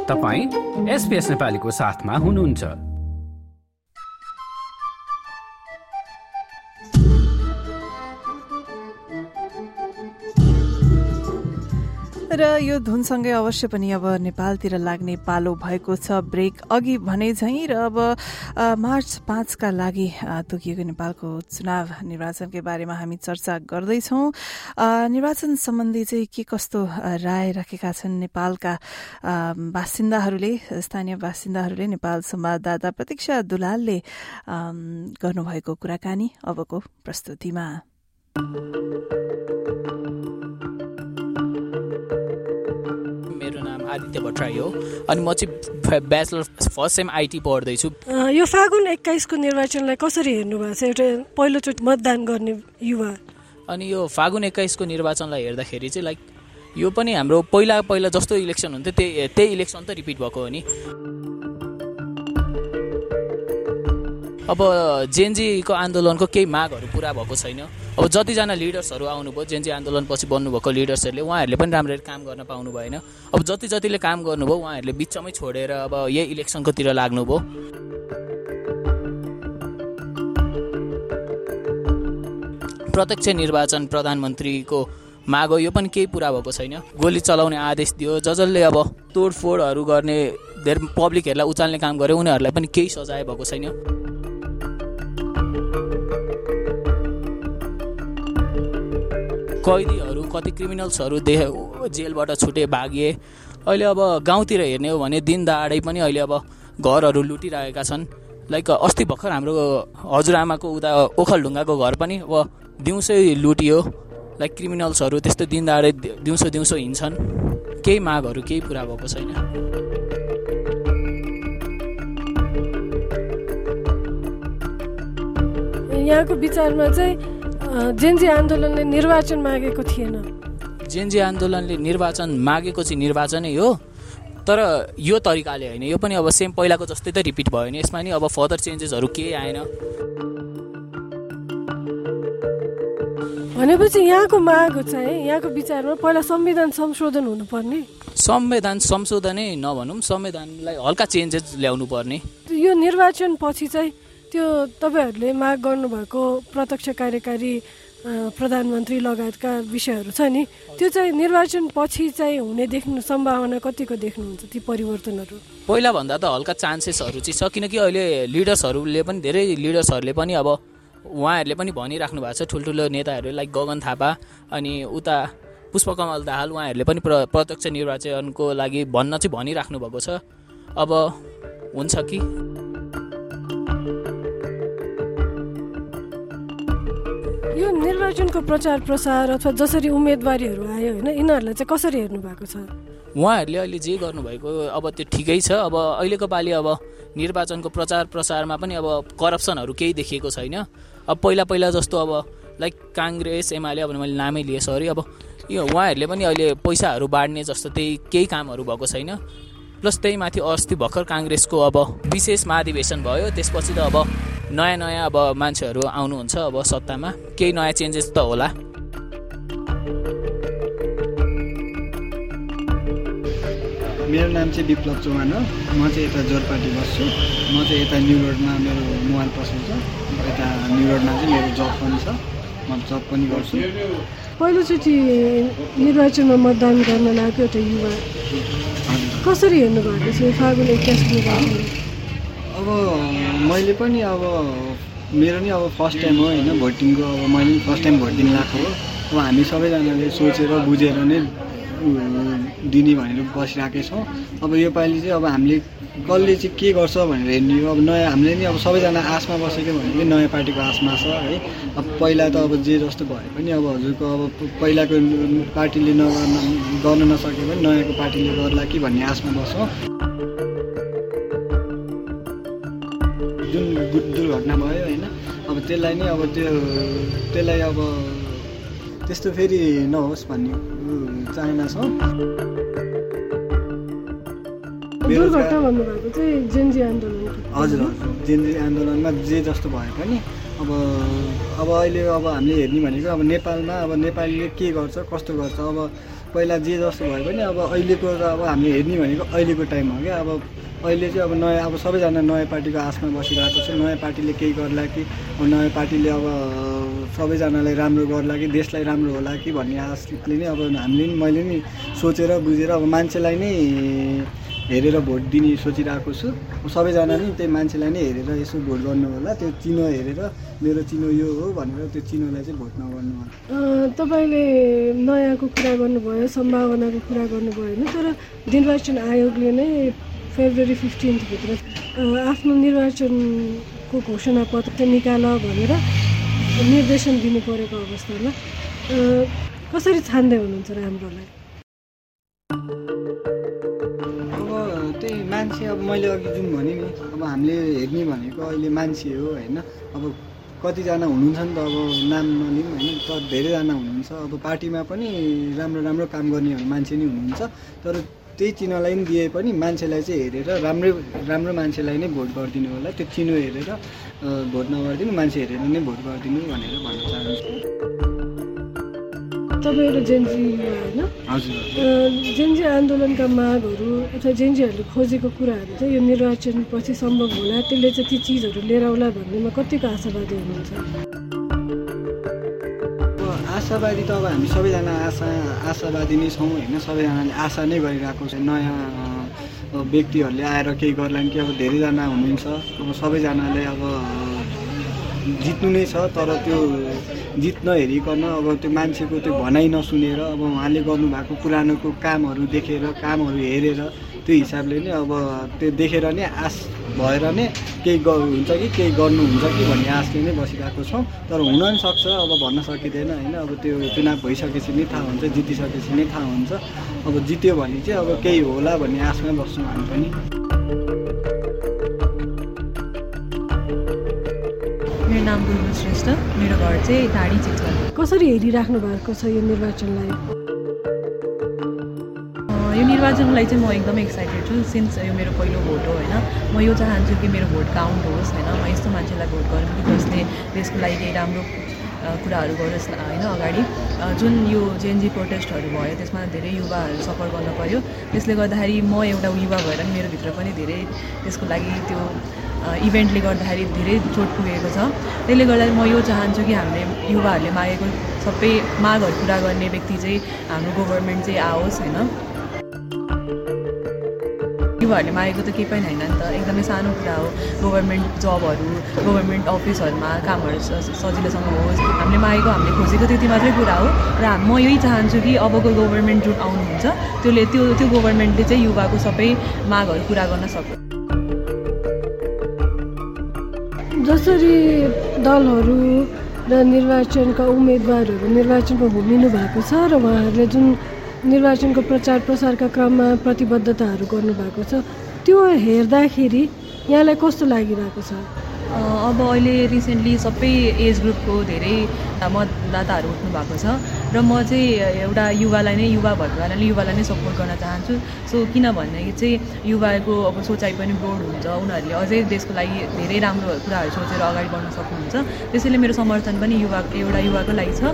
तपाईं SBS नेपालीको साथमा हुनुहुन्छ। र यो धुनसँगै अवश्य पनि अब नेपालतिर लाग्ने पालो भएको छ। ब्रेक अघि भने झैँ र अब मार्च 5 का लागि तोकिएको नेपालको चुनाव निर्वाचनकै बारेमा हामी चर्चा गर्दैछौँ। निर्वाचन सम्बन्धी चाहिँ के कस्तो राय राखेका छन् नेपालका बासिन्दाहरूले, स्थानीय बासिन्दाहरूले। नेपाल संवाददाता प्रतीक्षा दुलालले गर्नुभएको कुराकानी अबको प्रस्तुतिमा। आदित्य भट्टराई हो अनि म चाहिँ ब्याचलर फर्स्ट सेम आइटी पढ्दैछु। यो फागुन 21 को निर्वाचनलाई कसरी हेर्नु भएको छ एउटा पहिलोचोटि मतदान गर्ने युवा? अनि यो फागुन 21 को निर्वाचनलाई हेर्दाखेरि चाहिँ लाइक यो पनि हाम्रो पहिला जस्तो इलेक्सन हुन्थ्यो त्यही इलेक्सन त रिपिट भएको हो नि। अब जेएनजीको आन्दोलनको केही मागहरू पुरा भएको छैन। अब जतिजना लिडर्सहरू आउनुभयो जेएनजी आन्दोलनपछि बन्नुभएको लिडर्सहरूले उहाँहरूले पनि राम्ररी काम गर्न पाउनु भएन। अब जतिले काम गर्नुभयो उहाँहरूले बिचमै छोडेर अब यही इलेक्सनकोतिर लाग्नुभयो। प्रत्यक्ष निर्वाचन प्रधानमन्त्रीको माग हो, यो पनि केही पुरा भएको छैन। गोली चलाउने आदेश दियो, जसले अब तोडफोडहरू गर्ने धेरै पब्लिकहरूलाई उचाल्ने काम गर्यो उनीहरूलाई पनि केही सजाय भएको छैन। कैदीहरू कति क्रिमिनल्सहरू जेलबाट छुटे भागिए। अहिले अब गाउँतिर हेर्ने हो भने दिन दहाडै पनि अहिले अब घरहरू लुटिरहेका छन्। लाइक अस्ति भर्खर हाम्रो हजुरआमाको उता ओखलढुङ्गाको घर पनि अब दिउँसै लुटियो। लाइक क्रिमिनल्सहरू त्यस्तो दिन दहाडै दिउँसो हिँड्छन्। केही मागहरू केही पुरा भएको छैन। यहाँको विचारमा चाहिँ जेएनजी आन्दोलनले निर्वाचन मागेको थिएन। जेएनजी आन्दोलनले निर्वाचन मागेको चाहिँ निर्वाचनै हो, तर यो तरिकाले होइन। यो पनि अब सेम पहिलाको जस्तै त रिपिट भयो नि। यसमा नि अब फर्दर चेन्जेसहरू केही आएन। भनेपछि यहाँको माग चाहिँ यहाँको विचारमा पहिला संविधान संशोधन हुनुपर्ने। संविधान संशोधनै नभनौँ, संविधानलाई हल्का चेन्जेस ल्याउनु पर्ने। यो निर्वाचन पछि चाहिँ त्यो तपाईहरूले माग गर्नुभएको प्रत्यक्ष कार्यकारी प्रधानमन्त्री लगायतका विषयहरू छ नि, त्यो चाहिँ निर्वाचन पछि चाहिँ हुने देख्नु सम्भावना कतिको देख्नुहुन्छ ती परिवर्तनहरू? पहिलाभन्दा त हल्का चान्सेसहरू चाहिँ छ, किनकि अहिले लिडर्सहरूले पनि धेरै लिडर्सहरूले पनि अब उहाँहरूले पनि भनिराख्नु भएको छ। ठुल्ठुलो नेताहरू लाइक गगन थापा अनि उता पुष्पकमल दाहाल उहाँहरूले पनि प्रत्यक्ष निर्वाचनको लागि भनिराख्नु भएको छ। अब हुन्छ कि? यो निर्वाचनको प्रचार प्रसार अथवा जसरी उम्मेदवारीहरू आयो होइन, यिनीहरूलाई चाहिँ कसरी हेर्नु भएको छ? उहाँहरूले अहिले जे गर्नुभएको अब त्यो ठिकै छ। अब अहिलेको पालि अब निर्वाचनको प्रचार प्रसारमा पनि अब करप्सनहरू केही देखिएको छैन। अब पहिला जस्तो अब लाइक काङ्ग्रेस एमाले, अब मैले नामै लिएँ सरी, अब यो उहाँहरूले पनि अहिले पैसाहरू बाँड्ने जस्तो केही कामहरू भएको छैन। प्लस त्यही माथि अस्ति भर्खर काङ्ग्रेसको अब विशेष महाधिवेशन भयो, त्यसपछि त अब नयाँ अब मान्छेहरू आउनुहुन्छ अब सत्तामा, केही नयाँ चेन्जेस त होला। मेरो नाम चाहिँ विप्लव चौहान हो। म चाहिँ यता जोरपाटी बस्छु। म चाहिँ यता न्यु रोडमा मेरो मोबाइल पसल छ। यता न्यु रोडमा चाहिँ मेरो जब पनि छ, म जब पनि गर्छु। पहिलोचोटि निर्वाचनमा मतदान गर्न लागेको एउटा युवा कसरी हेर्नु भएको छ फागुन 21 निर्वाचन? अब मैले पनि अब मेरो नि अब फर्स्ट टाइम हो होइन भोटिङको। अब मैले फर्स्ट टाइम भोट दिन लगाएको हो। अब हामी सबैजनाले सोचेर बुझेर नै दिने भनेर बसिरहेकै छौँ। अब योपालि चाहिँ अब हामीले कसले चाहिँ के गर्छ भनेर हेर्ने हो। अब नयाँ हामीले नि अब सबैजना आशमा बसेको भनेको नयाँ पार्टीको आशमा छ है। अब पहिला त अब जे जस्तो भए पनि अब हजुरको अब पहिलाको पार्टीले गर्न नसके पनि नयाँको पार्टीले गर्ला कि भन्ने आशमा बस्छौँ। जुन दुर्घटना भयो होइन, अब त्यसलाई नै अब त्यसलाई अब त्यस्तो फेरि नहोस् भन्ने चाहना छ। दुर्घटना भन्नुभएको चाहिँ जेएनजी आन्दोलन? हजुर जेएनजी आन्दोलनमा जे जस्तो भए पनि अब अहिले अब हामीले हेर्ने भनेको अब नेपालमा अब नेपालीले के गर्छ कस्तो गर्छ। अब पहिला जे जस्तो भए पनि अब अहिलेको त अब हामीले हेर्ने भनेको अहिलेको टाइम हो क्या। अब अहिले चाहिँ अब नयाँ अब सबैजना नयाँ पार्टीको आशमा बसिरहेको छ। नयाँ पार्टीले केही गर्ला कि नयाँ पार्टीले अब सबैजनालाई राम्रो गर्ला कि देशलाई राम्रो होला कि भन्ने आशले नै अब हामीले नि मैले नि सोचेर बुझेर अब मान्छेलाई नै हेरेर भोट दिने सोचिरहेको छु। सबैजना नि त्यही मान्छेलाई नै हेरेर यसो भोट गर्नु होला, त्यो चिनो हेरेर मेरो चिनो यो हो भनेर त्यो चिनोलाई चाहिँ भोट नगर्नु होला। तपाईँले नयाँको कुरा गर्नुभयो, सम्भावनाको कुरा गर्नुभयो होइन, तर निर्वाचन आयोगले नै फेब्रुअरी 15 भित्र आफ्नो निर्वाचनको घोषणा पत्र निकाल भनेर निर्देशन दिनु परेको अवस्थामा कसरी छान्दै हुनुहुन्छ राम्रोलाई? त्यही मान्छे अब मैले अघि जुन भने नि अब हामीले हेर्ने भनेको अहिले मान्छे हो होइन। अब कतिजना हुनुहुन्छ नि त अब नाम नलिउँ होइन, तर धेरैजना हुनुहुन्छ। अब पार्टीमा पनि राम्रो राम्रो काम गर्नेहरू मान्छे नै हुनुहुन्छ, तर त्यही चिनोलाई पनि दिए पनि मान्छेलाई चाहिँ हेरेर राम्रो मान्छेलाई नै भोट गरिदिनु होला। त्यो चिनो हेरेर भोट नगरिदिनु, मान्छे हेरेर नै भोट गरिदिनु भनेर भन्न चाहन्छु। तपाईँहरू जेनजी होइन, हजुर, जेनजी आन्दोलनका मागहरू अथवा जेनजीहरूले खोजेको कुराहरू चाहिँ यो निर्वाचन पछि सम्भव होला, त्यसले चाहिँ ती चिजहरू लिएर आउला भन्नेमा कतिको आशावादी हुनुहुन्छ? आशावादी त अब हामी सबैजना आशावादी नै छौँ होइन। सबैजनाले आशा नै गरिरहेको छ नयाँ व्यक्तिहरूले आएर केही गर्लान् कि। अब धेरैजना हुनुहुन्छ, अब सबैजनाले अब जित्नु नै छ, तर त्यो जित नहेरिकन अब त्यो मान्छेको त्यो भनाइ नसुनेर अब उहाँले गर्नुभएको पुरानोको कामहरू देखेर कामहरू हेरेर त्यो हिसाबले नै अब त्यो देखेर नै आश भएर नै केही हुन्छ कि केही गर्नुहुन्छ कि भन्ने आशले नै बसिरहेको छौँ। तर हुन पनि सक्छ, अब भन्न सकिँदैन होइन। अब त्यो चुनाव भइसकेपछि नै थाहा हुन्छ, जितिसकेपछि नै थाहा हुन्छ। अब जित्यो भने चाहिँ अब केही होला भन्ने आशमा बस्छौँ हामी पनि। मेरो नाम गुरु श्रेष्ठ, मेरो घर चाहिँ टाढी चितवन। कसरी हेरिराख्नु भएको छ यो निर्वाचनलाई? यो निर्वाचनलाई चाहिँ म एकदमै एक्साइटेड छु, सिन्स यो मेरो पहिलो भोट हो होइन। म यो चाहन्छु कि मेरो भोट काउन्ट होस् होइन। म यस्तो मान्छेलाई भोट गरौँ कि जसले देशको लागि केही राम्रो कुराहरू गरोस् होइन। अगाडि जुन यो जेएनजी प्रोटेस्टहरू भयो त्यसमा धेरै युवाहरू सफर गर्न पर्यो, त्यसले गर्दाखेरि म एउटा युवा भएर नि मेरोभित्र पनि धेरै त्यसको लागि त्यो इभेन्टले गर्दाखेरि धेरै चोट पुगेको छ। त्यसले गर्दा म यो चाहन्छु कि हामीले युवाहरूले मागेको सबै मागहरू पुरा गर्ने व्यक्ति चाहिँ हाम्रो गभर्मेन्ट चाहिँ आओस् होइन। युवाहरूले मागेको त केही पनि होइन नि त, एकदमै सानो कुरा हो। गभर्मेन्ट जबहरू, गभर्मेन्ट अफिसहरूमा कामहरू सजिलोसँग होस्, हामीले मागेको हामीले खोजेको त्यति मात्रै कुरा हो। र म यही चाहन्छु कि अबको गभर्मेन्ट जुन आउनुहुन्छ त्यो गभर्मेन्टले चाहिँ युवाको सबै मागहरू पुरा गर्न सकोस्। जसरी दलहरू र निर्वाचनका उम्मेदवारहरू निर्वाचनमा घुमिनु भएको छ र उहाँहरूले जुन निर्वाचनको प्रचार प्रसारका क्रममा प्रतिबद्धताहरू गर्नुभएको छ, त्यो हेर्दाखेरि यहाँलाई कस्तो लागिरहेको छ? अब अहिले रिसेन्टली सबै एज ग्रुपको धेरै मतदाताहरू उठ्नु भएको छ र म चाहिँ एउटा युवालाई नै, युवा भएको कारणले युवालाई नै सपोर्ट गर्न चाहन्छु। सो किनभने चाहिँ युवाको अब सोचाइ पनि ब्रोड हुन्छ, उनीहरूले अझै देशको लागि धेरै राम्रो कुराहरू सोचेर अगाडि बढ्न सक्नुहुन्छ। त्यसैले मेरो समर्थन पनि एउटा युवाको लागि छ।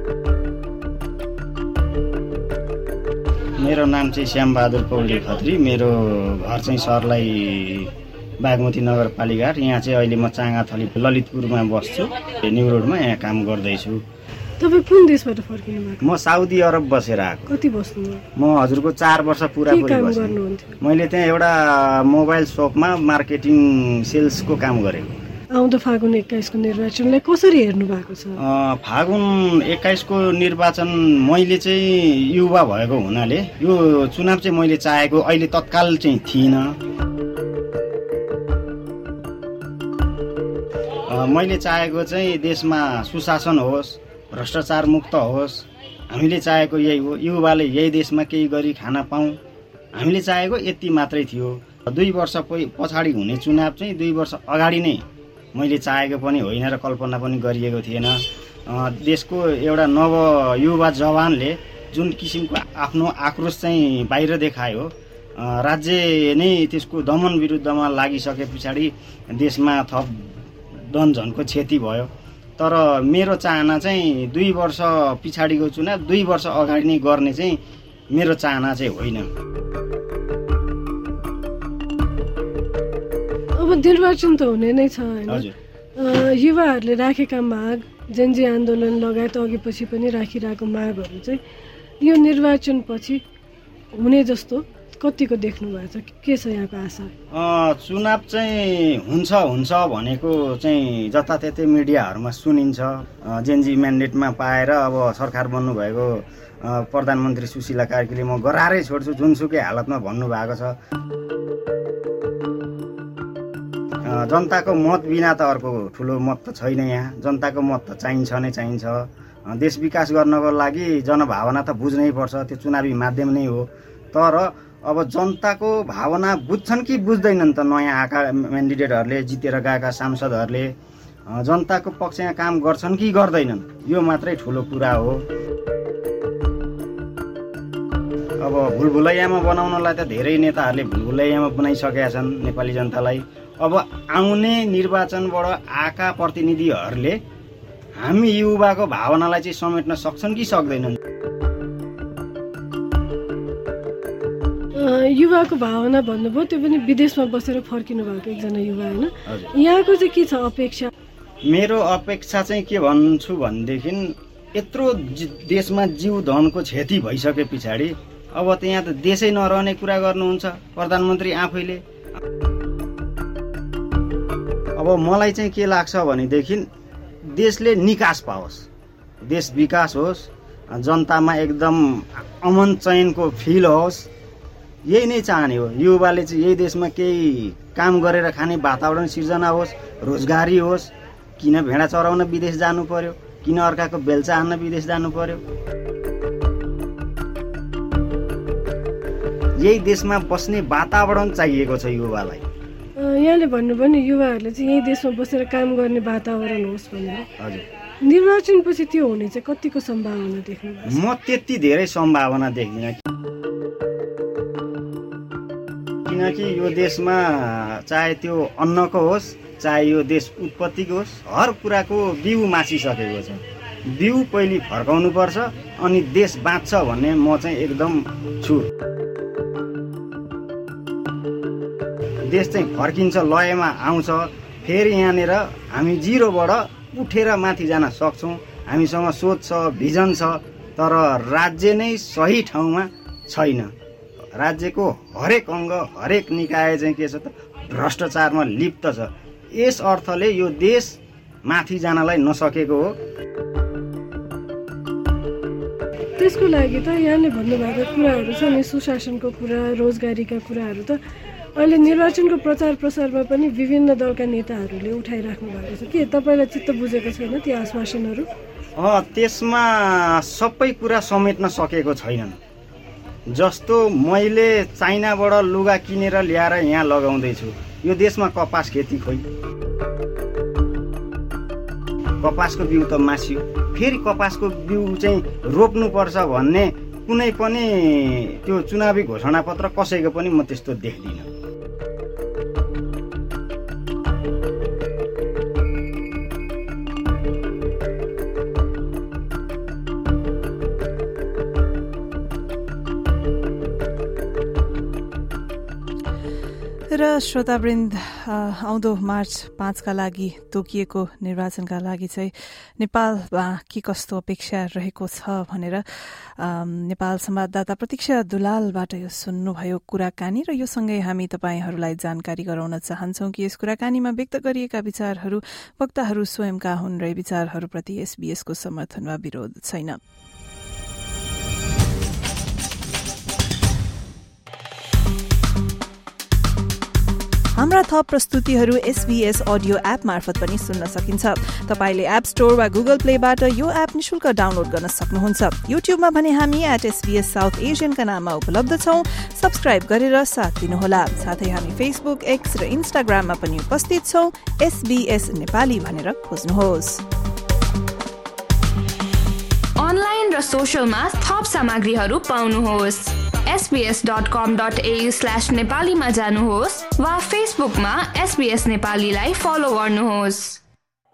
मेरो नाम चाहिँ श्यामबहादुर पौडी खत्री, मेरो घर चाहिँ सर्लाही बागमती नगरपालिका। यहाँ चाहिँ अहिले म चाँगाथली ललितपुरमा बस्छु, न्यु रोडमा यहाँ काम गर्दैछु। तपाईँ कुन देशबाट फर्किनु भएको? म साउदी अरब बसेर आएको। कति बस्नु? म हजुरको 4 वर्ष पुरापुरी बसेँ। मैले त्यहाँ एउटा मोबाइल सपमा मार्केटिङ सेल्सको काम गरेको। आउँदो फागुन 21 को निर्वाचनलाई कसरी हेर्नु भएको छ? फागुन 21 को निर्वाचन मैले चाहिँ युवा भएको हुनाले यो चुनाव चाहिँ मैले चाहेको अहिले तत्काल चाहिँ थिइनँ। मैले चाहेको चाहिँ देशमा सुशासन होस्, भ्रष्टाचार मुक्त होस्। हामीले चाहेको यही हो, युवाले यही देशमा केही गरी खान पाऊँ, हामीले चाहेको यति मात्रै थियो। 2 वर्ष पछाडि हुने चुनाव चाहिँ 2 वर्ष अगाडि नै मैले चाहेको पनि होइन र कल्पना पनि गरिएको थिएन। देशको एउटा नव युवा जवानले जुन किसिमको आफ्नो आक्रोश चाहिँ बाहिर देखायो, राज्य नै त्यसको दमन विरुद्धमा लागिसके पछाडि देशमा थप दनझनको क्षति भयो। तर मेरो चाहना चाहिँ 2 वर्ष पछाडिको चुनाव 2 वर्ष अगाडि नै गर्ने चाहिँ मेरो चाहना चाहिँ होइन। अब निर्वाचन त हुने नै छ हैन? युवाहरूले राखेका माग, जेनजी आन्दोलन लगायत अघि पछि पनि राखिरहेको मागहरू चाहिँ यो निर्वाचनपछि हुने जस्तो कतिको देख्नु भएको छ? के छ यहाँको आशा? चुनाव चाहिँ हुन्छ भनेको चाहिँ जताततै मिडियाहरूमा सुनिन्छ। जेनजी म्यान्डेटमा पाएर अब सरकार बन्नुभएको प्रधानमन्त्री सुशीला कार्कीले म गरारै छोड्छु जुनसुकै हालतमा भन्नुभएको छ। जनताको मत बिना त अर्को ठुलो मत त छैन यहाँ। जनताको मत त चाहिन्छ नै चाहिन्छ। देश विकास गर्नको लागि जनभावना त बुझ्नै पर्छ, त्यो चुनावी माध्यम नै हो। तर अब जनताको भावना बुझ्छन् कि बुझ्दैनन् त नयाँ आएका क्यान्डिडेटहरूले, जितेर गएका सांसदहरूले जनताको पक्षमा काम गर्छन् कि गर्दैनन्, यो मात्रै ठुलो कुरा हो। अब भुलभुलैयामा बनाउनलाई त धेरै नेताहरूले भुलभुलैयामा बनाइसकेका छन् नेपाली जनतालाई। अब आउने निर्वाचनबाट आएका प्रतिनिधिहरूले हामी युवाको भावनालाई चाहिँ समेट्न सक्छन् कि सक्दैनन्? युवाको भावना भन्नुभयो, त्यो पनि विदेशमा बसेर फर्किनु भएको एकजना युवा होइन? यहाँको चाहिँ के छ अपेक्षा? मेरो अपेक्षा चाहिँ के भन्छु भनेदेखि यत्रो देशमा जीव धनको क्षति भइसके पछाडि अब त्यहाँ त देशै नरहने कुरा गर्नुहुन्छ प्रधानमन्त्री आफैले। अब मलाई चाहिँ के लाग्छ भनेदेखि देशले निकास पाओस्, देश विकास होस्, जनतामा एकदम अमन चयनको फिल होस्, यही नै चाहने हो। युवाले चाहिँ यही देशमा केही काम गरेर खाने वातावरण सिर्जना होस्, रोजगारी होस्। किन भेडा चराउन विदेश जानु पर्यो, किन अर्काको बेल्चा हान्न विदेश जानु पर्यो? यही देशमा बस्ने वातावरण चाहिएको छ युवालाई। यहाँले भन्नुभयो नि युवाहरूले चाहिँ यही देशमा बसेर काम गर्ने वातावरण होस् भनेर। हजुर, निर्वाचनपछि त्यो हुने चाहिँ कतिको सम्भावना देख्नु? म त्यति धेरै सम्भावना देख्दिनँ। किनकि यो देशमा चाहे त्यो अन्नको होस्, चाहे यो देश उत्पत्तिको होस्, हर कुराको बिउ मासिसकेको छ। बिउ पहिले फर्काउनु पर्छ अनि देश बाँच्छ भन्ने म चाहिँ एकदम छु। देश चाहिँ फर्किन्छ, लयमा आउँछ, फेरि यहाँनिर हामी जिरोबाट उठेर माथि जान सक्छौँ। हामीसँग सोच छ, भिजन छ, तर राज्य नै सही ठाउँमा छैन। राज्यको हरेक अङ्ग, हरेक निकाय चाहिँ के छ त भ्रष्टाचारमा लिप्त छ। यस अर्थले यो देश माथि जानलाई नसकेको हो। त्यसको लागि त यहाँले भन्नुभएको कुराहरू छ नि, सुशासनको कुरा, रोजगारीका कुराहरू त अहिले निर्वाचनको प्रचार प्रसारमा पनि विभिन्न दलका नेताहरूले उठाइराख्नु भएको छ। के तपाईँलाई चित्त बुझेको छैन ती आश्वासनहरू? त्यसमा सबै कुरा समेट्न सकेको छैनन्। जस्तो मैले चाइनाबाट लुगा किनेर ल्याएर यहाँ लगाउँदैछु, यो देशमा कपास खेती खोइ, कपासको बिउ त मासियो, फेरि कपासको बिउ चाहिँ रोप्नुपर्छ भन्ने कुनै पनि त्यो चुनावी घोषणापत्र कसैको पनि म त्यस्तो देख्दिनँ। र श्रोतावृन्द, आउँदो मार्च 5 का लागि तोकिएको निर्वाचनका लागि चाहिँ नेपालमा के कस्तो अपेक्षा रहेको छ भनेर नेपाल संवाददाता प्रतीक्षा दुलालबाट यो सुन्नुभयो कुराकानी। र यो सँगै हामी तपाईहरूलाई जानकारी गराउन चाहन्छौं कि यस कुराकानीमा व्यक्त गरिएका विचारहरू वक्ताहरू स्वयंका हुन् र विचारहरूप्रति एसबीएसको समर्थन वा विरोध छैन। हाम्रा थप प्रस्तुतिहरू एसबीएस अडियो एप मार्फत पनि सुन्न सकिन्छ। तपाईले एप स्टोर वा गुगल प्लेबाट यो एप निशुल्क डाउनलोड गर्न सक्नुहुन्छ। युट्युबमा भने हामी @SBS साउथ एशियनका नाममा उपलब्ध छौं। सब्स्क्राइब गरेर साथ दिनुहोला। साथै हामी फेसबुक, एक्स र इन्स्टाग्राममा पनि उपस्थित छौं। SBS नेपाली भनेर खोज्नुहोस्। अनलाइन र सोशलमा थप सामग्रीहरू पाउनुहोस्। sbs.com.au/नेपालीमा जानुहोस् वा फेसबुकमा SBS नेपालीलाई फलो गर्नुहोस्।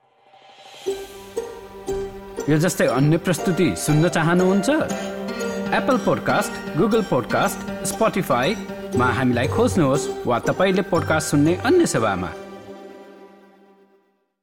यो जस्तै अन्य प्रस्तुति सुन्न चाहनुहुन्छ? एप्पल पोडकास्ट, गुगल पोडकास्ट, स्पोटिफाईमा हामीलाई खोज्नुहोस् वा तपाईले पोडकास्ट सुन्ने अन्य सेवामा।